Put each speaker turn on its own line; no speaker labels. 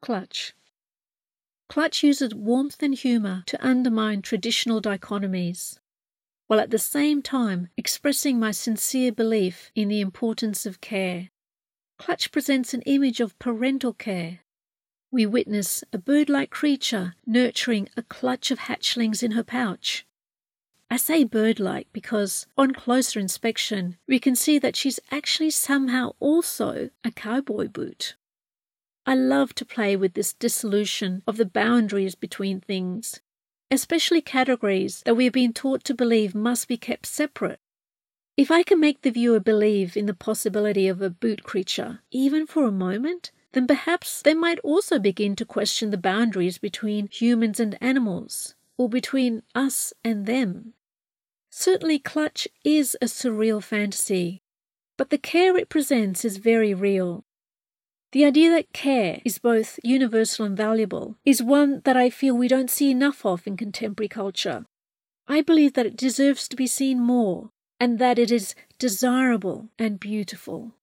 Clutch. Clutch uses warmth and humour to undermine traditional dichotomies, while at the same time expressing my sincere belief in the importance of care. Clutch presents an image of parental care. We witness a bird-like creature nurturing a clutch of hatchlings in her pouch. I say bird-like because, on closer inspection, we can see that she's actually somehow also a cowboy boot. I love to play with this dissolution of the boundaries between things, especially categories that we have been taught to believe must be kept separate. If I can make the viewer believe in the possibility of a boot creature, even for a moment, then perhaps they might also begin to question the boundaries between humans and animals, or between us and them. Certainly Clutch is a surreal fantasy, but the care it presents is very real. The idea that care is both universal and valuable is one that I feel we don't see enough of in contemporary culture. I believe that it deserves to be seen more, and that it is desirable and beautiful.